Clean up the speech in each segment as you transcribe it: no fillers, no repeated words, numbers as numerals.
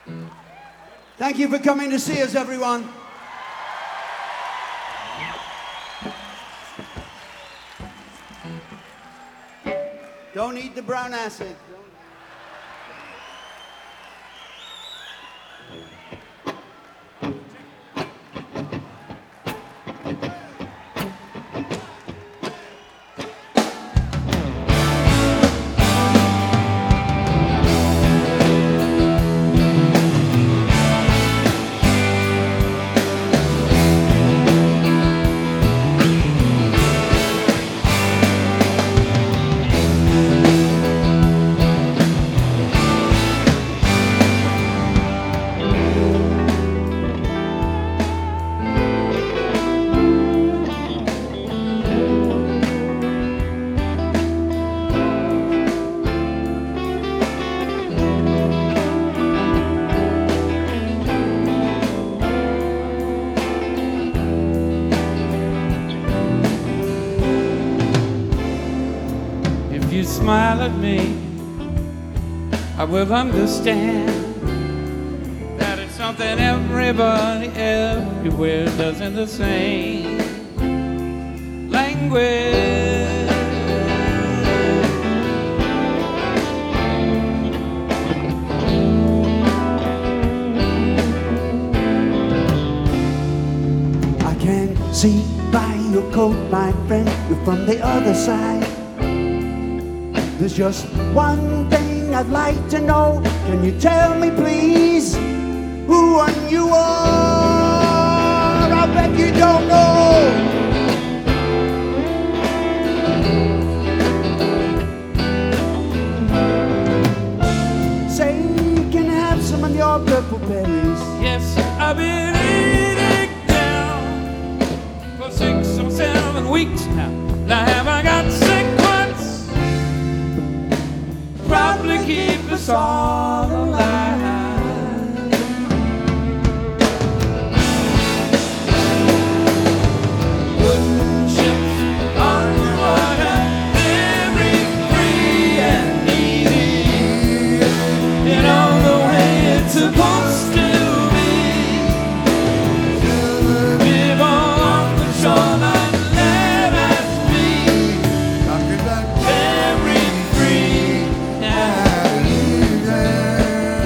Thank you for coming to see us, everyone. Don't eat the brown acid. Smile at me, I will understand that it's something everybody everywhere does in the same language. I can see by your coat, my friend, you're from the other side. There's just one thing I'd like to know. Can you tell me, please, who and you are? I bet you don't know. Say, can I have some of your purple berries? Yes, I've been eating down for 6 or 7 weeks now. Now have I got sick ones? Probably keep us all alive. Wooden ships on the water, living free and easy, in all the way it's supposed to be. Live on the shoreline, let us be, very free.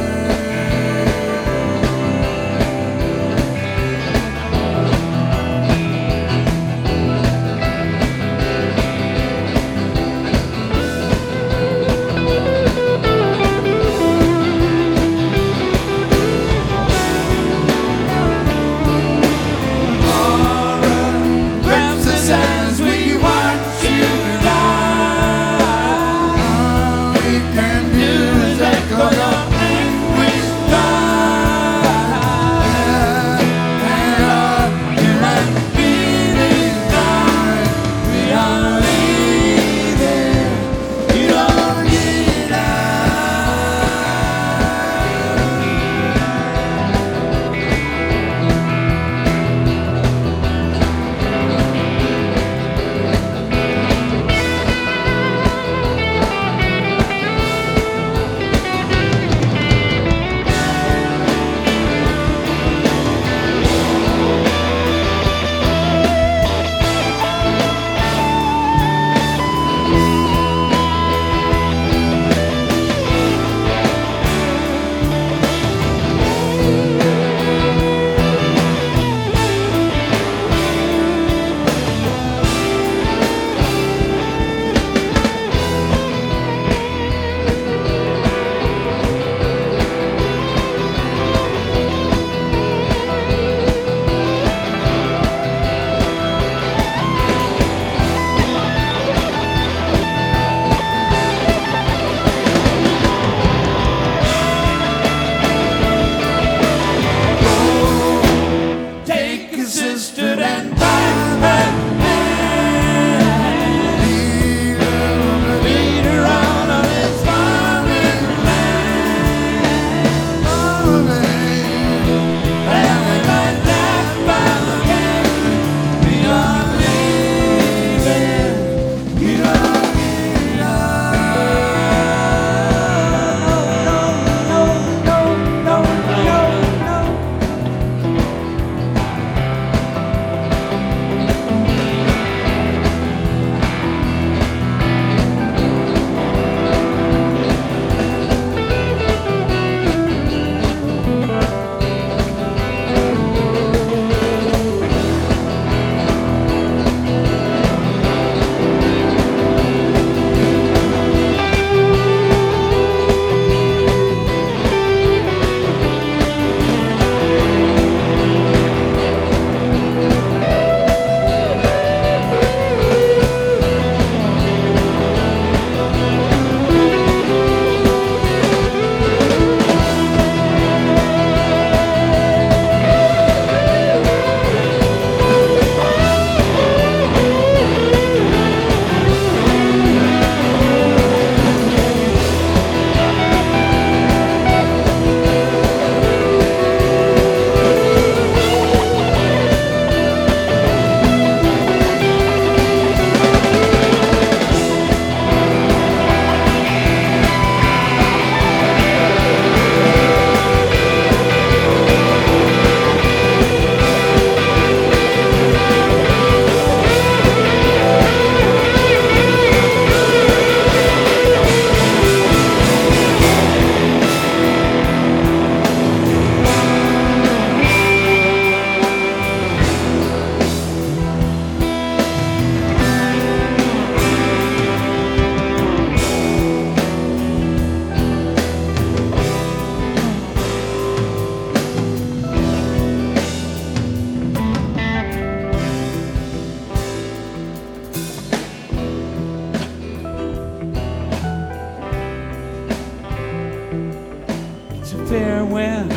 fair wind.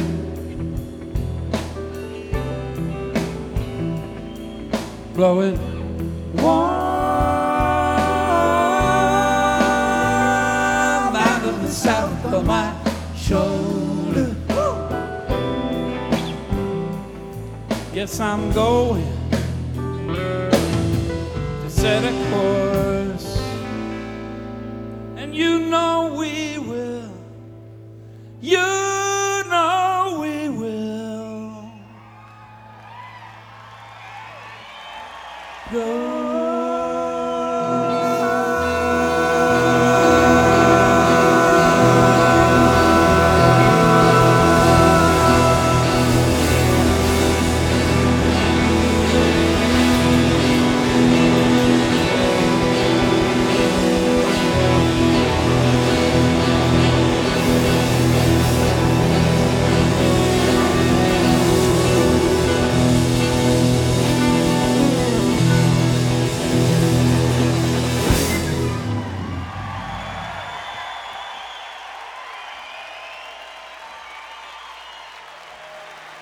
Blowing warm out of the south of my shoulder. Guess I'm going to set a course, and you know we will. You